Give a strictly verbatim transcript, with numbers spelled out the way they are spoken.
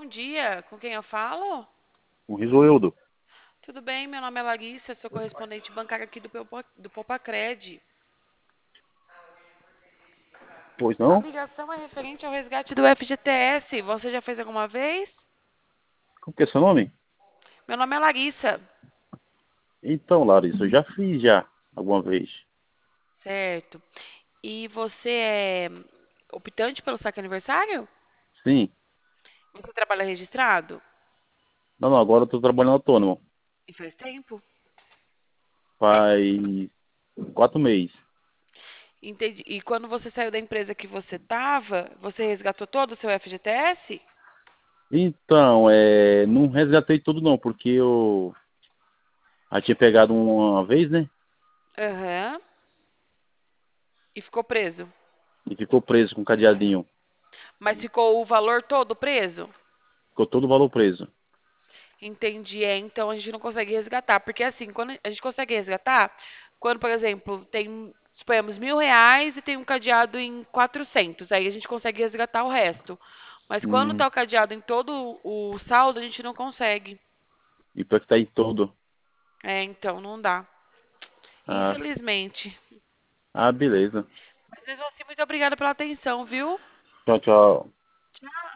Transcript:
dia, com quem eu falo? O Risoeldo. Tudo bem, meu nome é Larissa, sou correspondente bancária aqui do, Poupa- do Popacred. Pois A não? ligação é referente ao resgate do F G T S. Você já fez alguma vez? Como que é seu nome? Meu nome é Larissa. Então, Larissa, eu já fiz já, alguma vez. Certo. E você é optante pelo saque aniversário? Sim. Você trabalha registrado? Não, não, agora eu tô trabalhando autônomo. E faz tempo? Faz quatro meses. Entendi. E quando você saiu da empresa que você estava, você resgatou todo o seu F G T S? Então, é, não resgatei tudo não, porque eu já tinha pegado uma vez, né? Aham. E ficou preso? E ficou preso com cadeadinho. Mas ficou o valor todo preso? Ficou todo o valor preso. Entendi. É, então a gente não consegue resgatar. Porque assim, quando a gente consegue resgatar, quando, por exemplo, tem, suponhamos, mil reais e tem um cadeado em quatrocentos, aí a gente consegue resgatar o resto. Mas quando Hum, tá o cadeado em todo o saldo, a gente não consegue. e pra que tá aí todo. É, então não dá. Ah, Infelizmente. ah, beleza. Mas mesmo assim, muito obrigada pela atenção, viu? Tchau, tchau. Tchau.